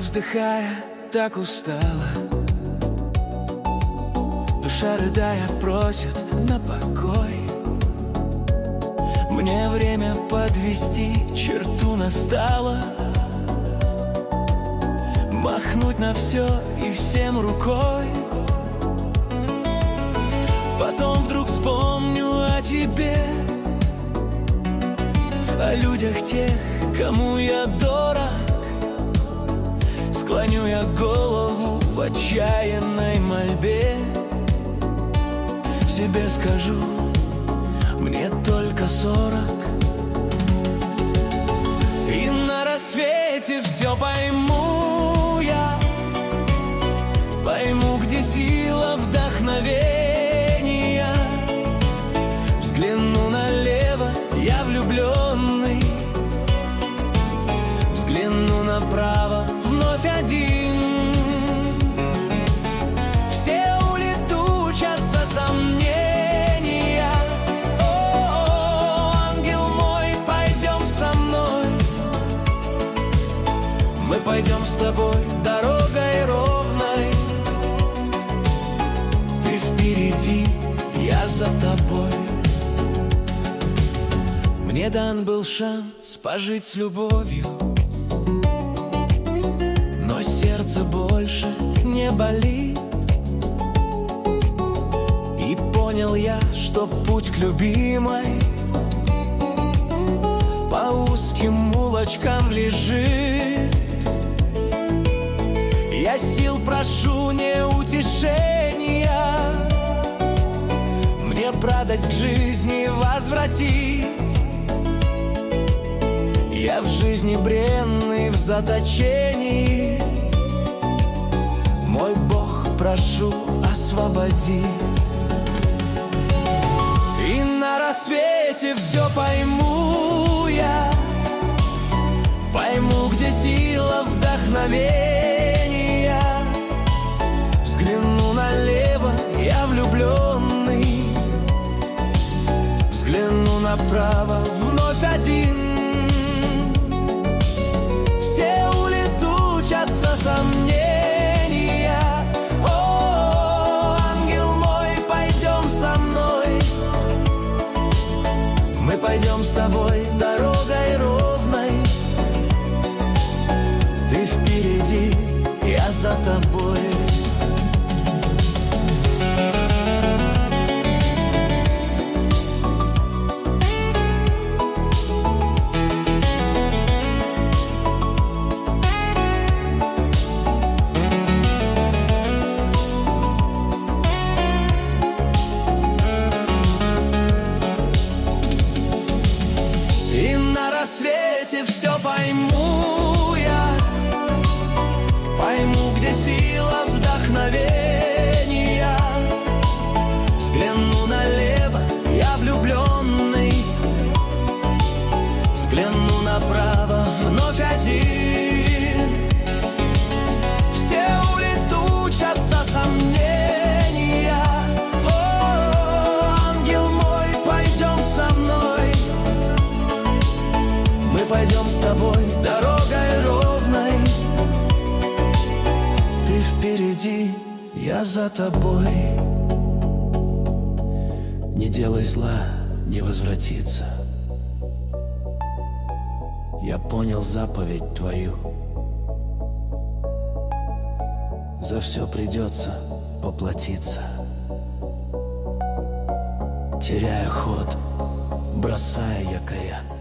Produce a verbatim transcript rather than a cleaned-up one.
вздыхая, так устала. Душа, рыдая, просит на покой. Мне время подвести черту настало, махнуть на все и всем рукой. Потом вдруг вспомню о тебе, о людях тех, кому я дорог. Склоню я голову в отчаянной мольбе. Себе скажу, мне только сорок, и на рассвете все пойму я. Пойму, где сила вдохновения. Взгляну налево, я влюбленный. Взгляну направо, вновь один. Все улетучатся сомнения. О, ангел мой, пойдем со мной. Мы пойдем с тобой дорогой ровной. Ты впереди, я за тобой. Мне дан был шанс пожить с любовью, но сердце больше не болит. И понял я, что путь к любимой по узким улочкам лежит. Я сил прошу, не утешения, мне б радость к жизни возвратить. Я в жизни бренный, в заточении. Мой Бог, прошу, освободи. И на рассвете все пойму я. Пойму, где сила вдохновения. Взгляну налево, я влюбленный. Взгляну направо, вновь один. Все улетучатся сомнения. О, ангел мой, пойдем со мной. Мы пойдем с тобой дорогой ровной. Ты впереди, я за тобой. На рассвете все пойму я. Пойму, где сила вдохновения. Взгляну налево, я влюбленный. Взгляну направо, вновь один. Все улетучатся сомнения. О, ангел мой, пойдем со мной. Мы пойдем с тобой дорогой ровной. Ты впереди, я за тобой. Не делай зла, не возвратиться. Я понял заповедь твою. За все придется поплатиться. Теряя ход, бросая якоря.